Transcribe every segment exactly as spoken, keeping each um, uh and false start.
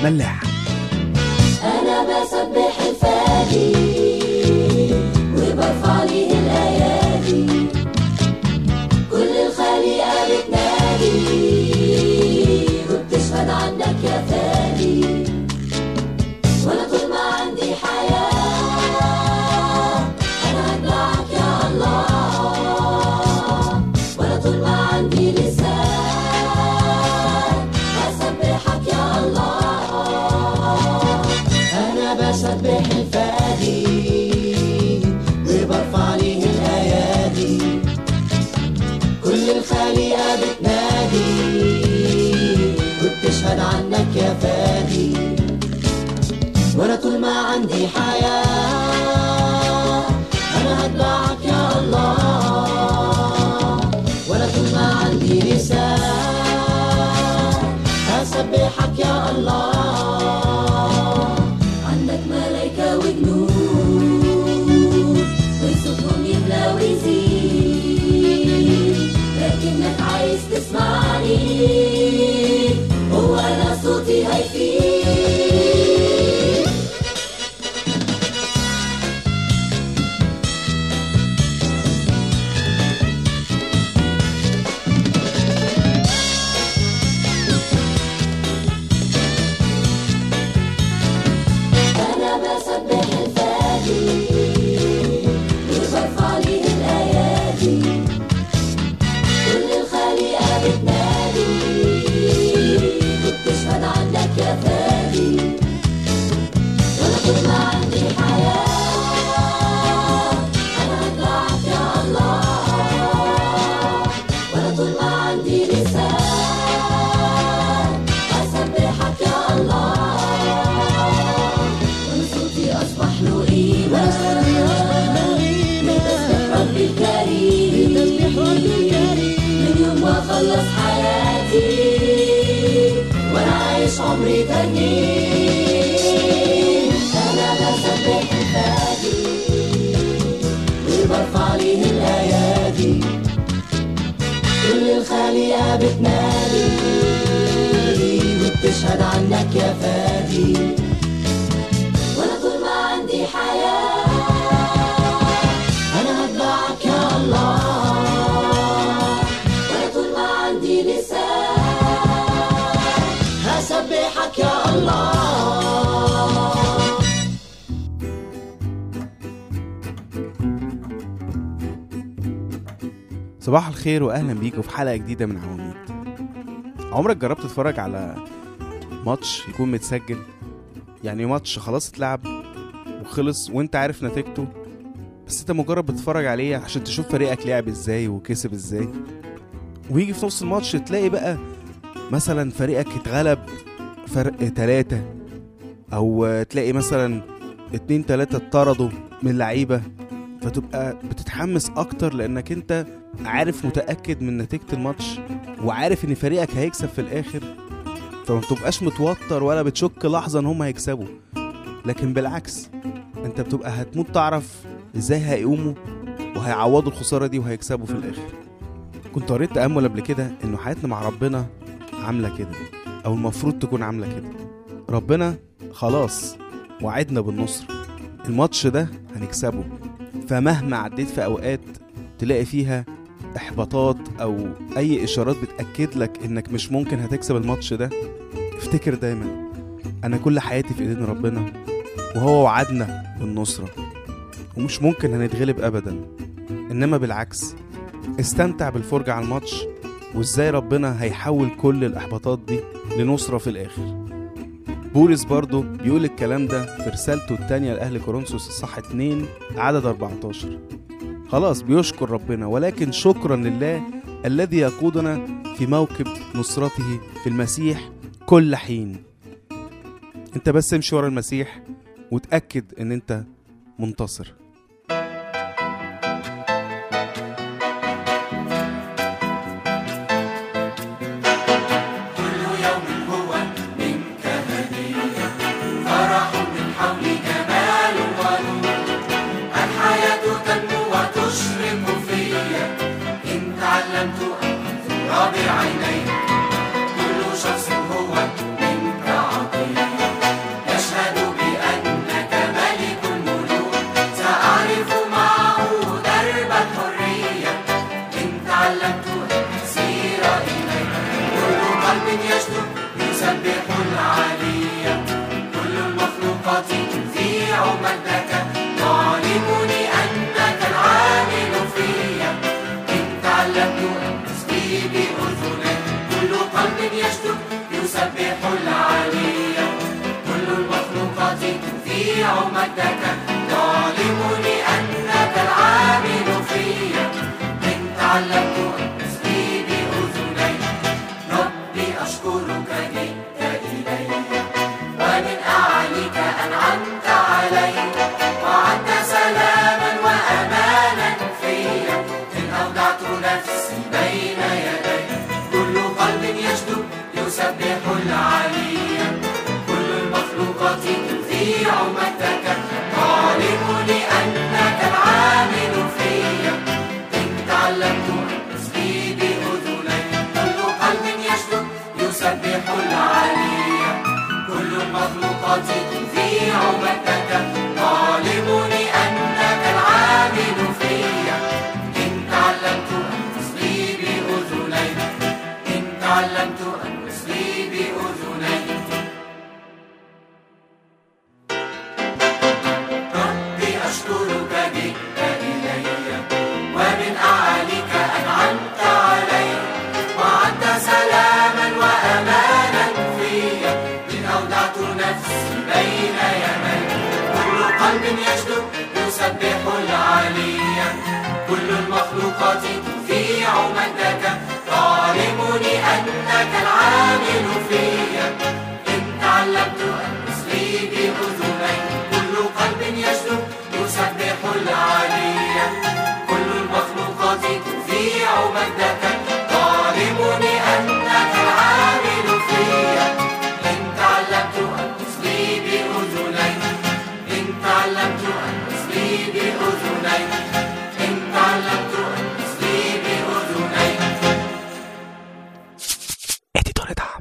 ملاح. أنا بسبح الفادي وبرفع ليه الأيادي، كل الخليقة بتنادي وبتشهد عنك يا فادي، وأنا طول ما عندي حياة أنا هتبعك يا الله، وأنا طول ما عندي لسان هسبحك يا الله. أنا بسبح الفادي وبرفع ليه الأيادي، كل الخليقة بتنادي وبتشهد عنك يا فادي، وأنا طول ما عندي حياة أنا هتبعك يا الله، وأنا طول ما عندي لسان هسبحك يا الله. عندك ملايكة وجنود وصوتهم يملى ويزيد، لكنك عايز تسمعني هو أنا صوتي هيفيد. أنا بسبح الفادي وبرفع ليه الأيادي، كل الخليقة بتنادي وبتشهد عنك يا فادي، وأنا طول ما عندي حياة أنا هتبعك يا الله، وأنا طول ما عندي لسان هسبحك يا الله، وأنا صوتي أصبح له قيمة بتسبح ربي الكريم، من يوم ما خلص حياتي وأنا عايش عمري تاني. أنا بسبح الفادي وبرفع ليه الأيادي، كل الخليقة بتنادي وبتشهد عنك يا فادي، وأنا طول ما عندي حياة أنا هتبعك يا الله، وأنا طول ما عندي لسان هسبحك يا الله. صباح الخير واهلا بيكم في حلقه جديده من عواميد. عمرك جربت تتفرج على ماتش يكون متسجل؟ يعني ماتش خلاص اتلعب وخلص وانت عارف نتيجته، بس انت مجرد بتتفرج عليه عشان تشوف فريقك لعب ازاي وكسب ازاي، ويجي في نص الماتش تلاقي بقى مثلا فريقك اتغلب فرق تلاتة، او تلاقي مثلا اتنين تلاتة اتطردوا من اللعيبة، فتبقى بتتحمس اكتر لانك انت عارف متأكد من نتيجة الماتش وعارف ان فريقك هيكسب في الاخر، فما بتبقاش متوتر ولا بتشك لحظة ان هم هيكسبوا، لكن بالعكس انت بتبقى هتموت تعرف ازاي هيقوموا وهيعوضوا الخسارة دي وهيكسبوا في الاخر. كنت قريت تأمل قبل كده انه حياتنا مع ربنا عاملة كده، او المفروض تكون عاملة كده. ربنا خلاص وعدنا بالنصر، الماتش ده هنكسبه، فمهما عديت في اوقات تلاقي فيها احباطات او اي اشارات بتأكد لك انك مش ممكن هتكسب الماتش ده، افتكر دايما انا كل حياتي في ايدين ربنا وهو وعدنا بالنصرة ومش ممكن هنتغلب ابدا. انما بالعكس استمتع بالفرجة على الماتش وازاي ربنا هيحول كل الاحباطات دي لنصرة في الاخر. بولس برضو بيقول الكلام ده في رسالته التانية لأهل كورنثوس الصح اتنين عدد أربعتاشر. خلاص بيشكر ربنا، ولكن شكرا لله الذي يقودنا في موكب نصرته في المسيح كل حين. انت بس امشي ورا المسيح وتأكد ان انت منتصر. بعيني كل شخص هو منك عطية، المخلوقات تذيع مجدك، تعلمني أنك العامل فيا. إن تعلمت أن أسقي بأذني، ربي أشكرك جئت إلي، ومن أعليك أنعمت علي، وعدت سلاما وأمانا فيا. إن أودعت نفسي بين يدي، كل قلب يشدو يسبح العلي. كل المخلوقات تذيع مجدك، تعلمني أنك العامل فيا. إن تعلمت أن أسقي بأذني، كل قلب يشدو يسبح العلي. كل المخلوقات تذيع مجدك، تعلمني أنك العامل فيا. إن تعلمت أن أسقي بأذني، إن تعلمت أن أسقي بأذني. ربي أشكرك جئت إلي، ومن أعليك أنعمت علي، وعدت سلاما وأمانا فيا. إن أودعت نفسي بين يدي، كل قلب يشدو يسبح العلي. كل المخلوقات تذيع مجدك، تعلمني أنك العامل فيا. إن تعلمت أن أسقي بأذني، كل قلب يشدو يسبح العلي. كل المخلوقات تذيع مجدك، تعلمني أنك العامل فيا. إن تعلمت أن أسقي بأذني، إن تعلمت أن أسقي بأذني، إن تعلمت أن أسقي بأذني. اديتور دعم.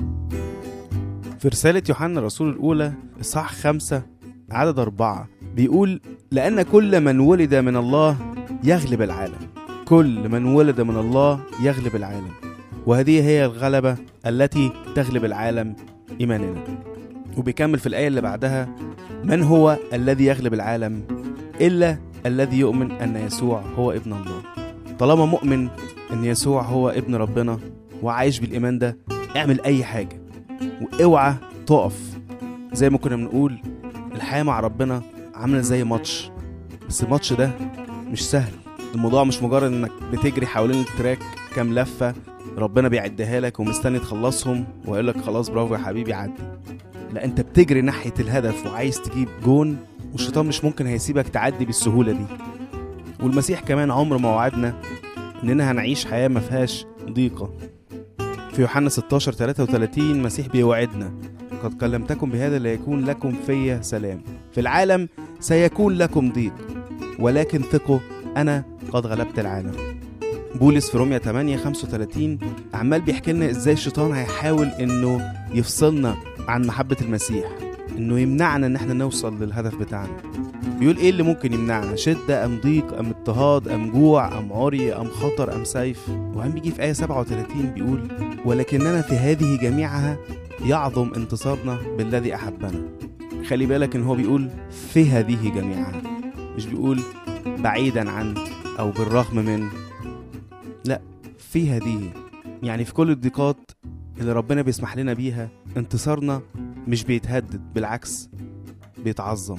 في رسالة يوحنا الرسول الأولى إصحاح خمسة عدد أربعة بيقول: لأن كل من ولد من الله يغلب العالم. كل من ولد من الله يغلب العالم، وهذه هي الغلبة التي تغلب العالم، إيماننا. وبيكمل في الآية اللي بعدها: من هو الذي يغلب العالم إلا الذي يؤمن أن يسوع هو ابن الله. طالما مؤمن أن يسوع هو ابن ربنا وعايش بالإيمان ده، اعمل أي حاجة واوعى تقف. زي ما كنا بنقول، الحياة مع ربنا عاملة زي ماتش، بس الماتش ده مش سهل. الموضوع مش مجرد انك بتجري حوالين التراك كام لفة ربنا بيعدها لك ومستني تخلصهم ويقول لك خلاص برافو يا حبيبي عدي. لا، انت بتجري ناحية الهدف وعايز تجيب جون، والشيطان مش ممكن هيسيبك تعدي بالسهولة دي. والمسيح كمان عمر ما وعدنا اننا هنعيش حياة ما فيهاش ضيقة. في يوحنا ستاشر ثلاثة وثلاثين المسيح بيوعدنا: قد كلمتكم بهذا ليكون لكم في سلام، في العالم سيكون لكم ضيق، ولكن ثقوا أنا قد غلبت العالم. بولس في رومية ثمانية خمسة وثلاثين عمال بيحكي لنا ازاي الشيطان هيحاول انه يفصلنا عن محبة المسيح، انه يمنعنا ان احنا نوصل للهدف بتاعنا. بيقول ايه اللي ممكن يمنعنا؟ شدة ام ضيق ام اضطهاد ام جوع ام عري ام خطر ام سيف. وعم بيجي في آية سبعة وثلاثين بيقول: ولكننا في هذه جميعها يعظم انتصارنا بالذي أحبنا. خلي بالك ان هو بيقول في هذه جميعها، مش بيقول بعيدا عن او بالرغم من، لا، في هذه. يعني في كل الضيقات اللي ربنا بيسمح لنا بيها انتصارنا مش بيتهدد، بالعكس بيتعظم.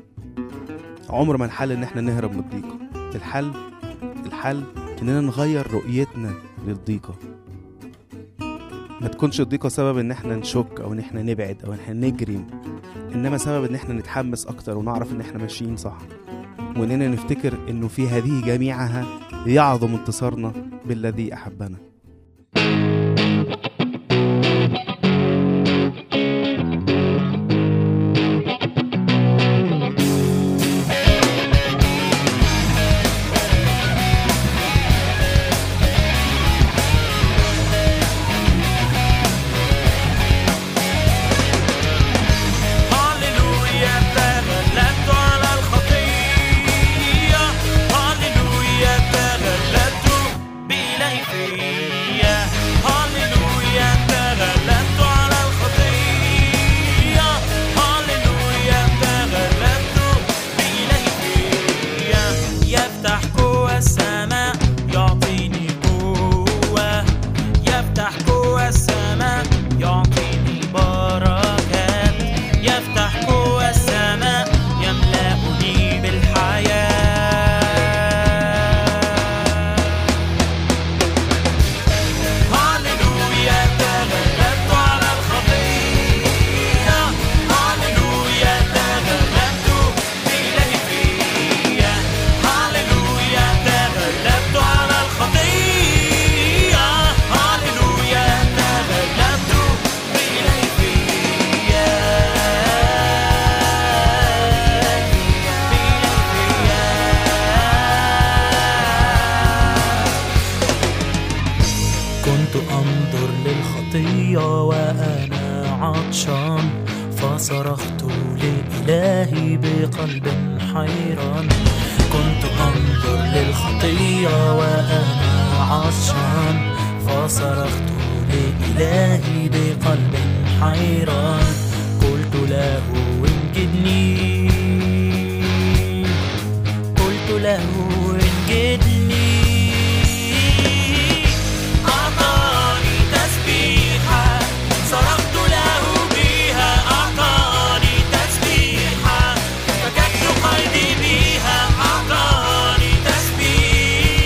عمر ما الحل ان احنا نهرب من الضيقة. الحل الحل اننا نغير رؤيتنا للضيقة. ما تكونش الضيقة سبب ان احنا نشك او ان احنا نبعد او ان احنا نجري، انما سبب ان احنا نتحمس اكتر ونعرف ان احنا ماشيين صح، واننا نفتكر انه في هذه جميعها يعظم انتصارنا بالذي احبنا. Free. صرخت لإلهي بقلب حيران. كنت أنظر للخطية وأنا عطشان، فصرخت لإلهي بقلب حيران. قلت له انجدني، قلت له انجدني. أعطاني تسبيحة صرخت له بها، أعطاني تسبيحة فككت قلبي بها، أعطاني تسبيح.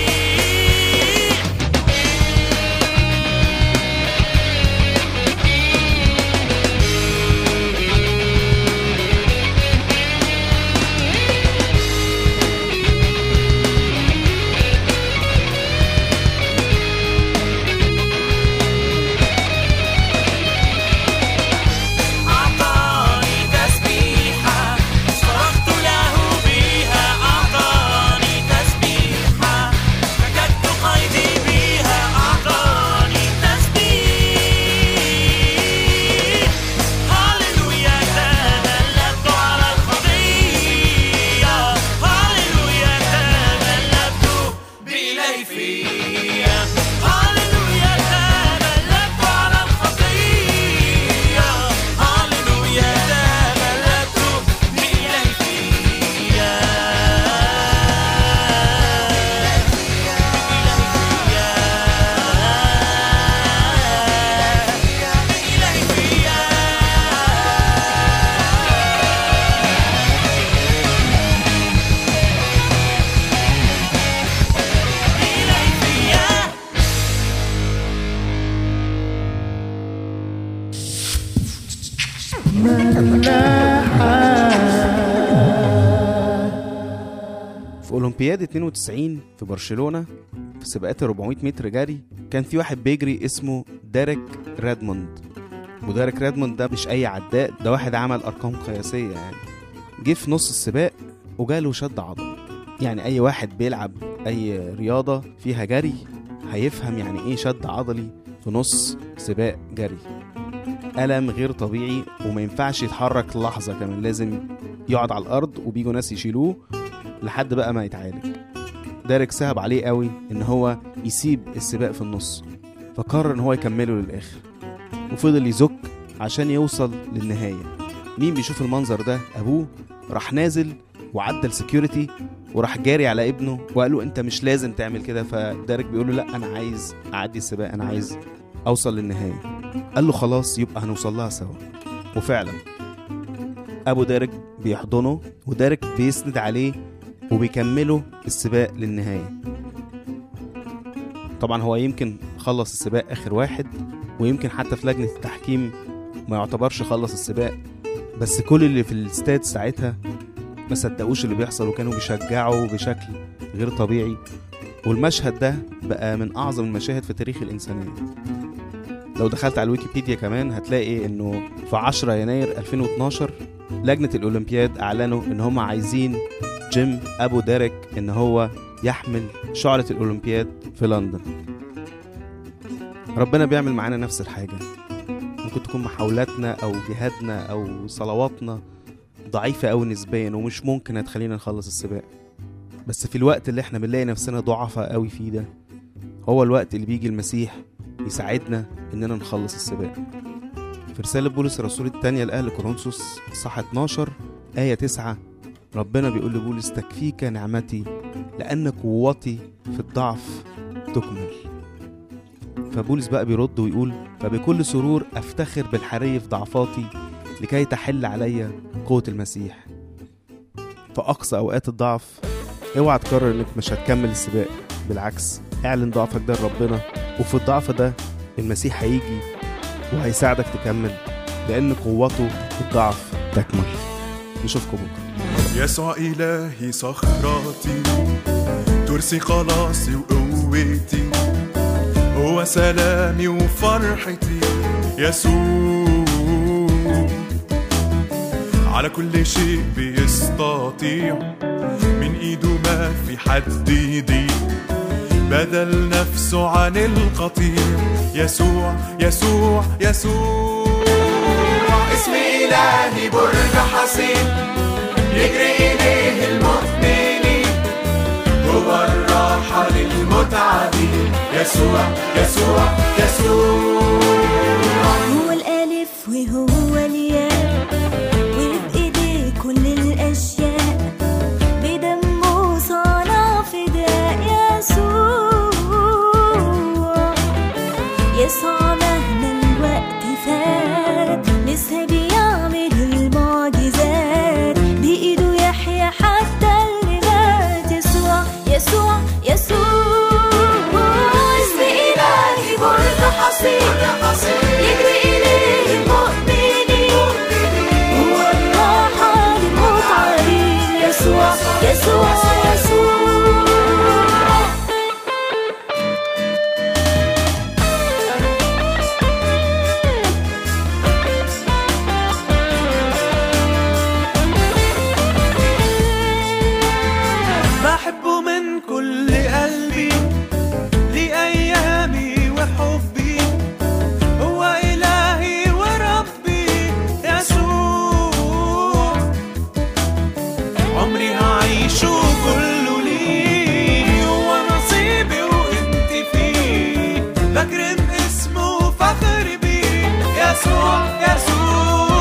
في أولمبياد اتنين وتسعين في برشلونة في سباقات أربعمية متر جري، كان في واحد بيجري اسمه ديريك ريدموند. وديريك ريدموند ده مش أي عداء، ده واحد عمل أرقام قياسية يعني. جه في نص السباق وجاله شد عضلي. يعني أي واحد بيلعب أي رياضة فيها جري هيفهم يعني إيه شد عضلي في نص سباق جري. ألم غير طبيعي وما ينفعش يتحرك لحظة، كمان لازم يقعد على الأرض وبيجوا ناس يشيلوه لحد بقى ما يتعالج. ديريك صعب عليه قوي ان هو يسيب السباق في النص، فقرر ان هو يكمله للاخر وفضل يزك عشان يوصل للنهاية. مين بيشوف المنظر ده؟ ابوه راح نازل وعدى السكيورتي وراح جاري على ابنه وقال له انت مش لازم تعمل كده. فديريك بيقول له لا انا عايز اعدي السباق، انا عايز اوصل للنهاية. قال له خلاص يبقى هنوصل لها سوا. وفعلا ابو ديريك بيحضنه وديريك بيسند عليه وبيكملوا السباق للنهاية. طبعا هو يمكن خلص السباق اخر واحد، ويمكن حتى في لجنة التحكيم ما يعتبرش خلص السباق، بس كل اللي في الاستاد ساعتها ما صدقوش اللي بيحصل وكانوا بيشجعوا بشكل غير طبيعي. والمشهد ده بقى من اعظم المشاهد في تاريخ الانسانية. لو دخلت على الويكيبيديا كمان هتلاقي انه في عشرة يناير ألفين واتناشر لجنة الأولمبياد أعلنوا إن هم عايزين جيم أبو ديريك إن هو يحمل شعلة الأولمبياد في لندن. ربنا بيعمل معانا نفس الحاجة. ممكن تكون محاولاتنا أو جهادنا أو صلواتنا ضعيفة أو نسبيا ومش ممكن هتخلينا نخلص السباق، بس في الوقت اللي احنا بنلاقي نفسنا ضعفة قوي فيه ده هو الوقت اللي بيجي المسيح يساعدنا إننا نخلص السباق. في رسالة بولس الرسول الثانية لأهل كورنثوس صح اتناشر آية تسعة ربنا بيقول لبولس تكفيك نعمتي لأن قوتي في الضعف تكمل. فبولس بقى بيرد ويقول فبكل سرور أفتخر بالحري في ضعفاتي لكي تحل علي قوة المسيح. فأقصى أوقات الضعف اوعى تقرر انك مش هتكمل السباق، بالعكس اعلن ضعفك ده لربنا، وفي الضعف ده المسيح هيجي وهيساعدك تكمل لأن قوته في الضعف تكمل. نشوفكم بكرة. يسوع إلهي صخرتي ترسي خلاصي وقوتي، هو سلامي وفرحتي يسوع، على كل شيء بيستطيع، من ايده ما في حد يضيع، بدل نفسه عن القطيع. يسوع يسوع يسوع اسمي إلهي برج حصين يجري إليه المؤمنين، هو الراحة للمتعبين. يسوع يسوع يسوع هو الألف وهو الياء، وبإيديه كل الأشياء، بدمه صنع فداء. يسوع يسوع مهما الوقت فات لسه بيعمل المعجزات، بإيده يحيى حتى اللي مات. يسوع يسوع يسوع اسم إلهي برج حصين يجري إليه المؤمنين، هو الراحة للمتعبين. يسوع يسوع يسوع بحبه من كل قلبي لأيامي وحبي، هو إلهي وربي. يسوع عمري هعيشه كله ليه، هو نصيبي وانت فيه، بكرم اسمه فخر بيه. يسوع يسوع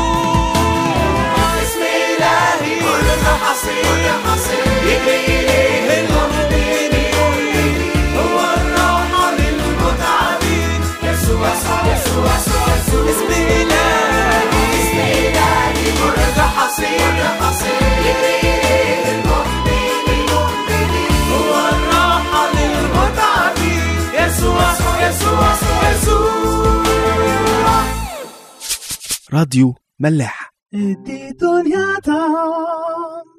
اسم إلهي برج حصين يجري إليه المؤمنين، هو الراحة للمتعبين. يسوع يسوع يسوع اسم إلهي اسم إلهي برج حصين يجري إليه المؤمنين، هو الراحة للمتعبين. يسوع يسوع يسوع راديو ملاح. دي دنيا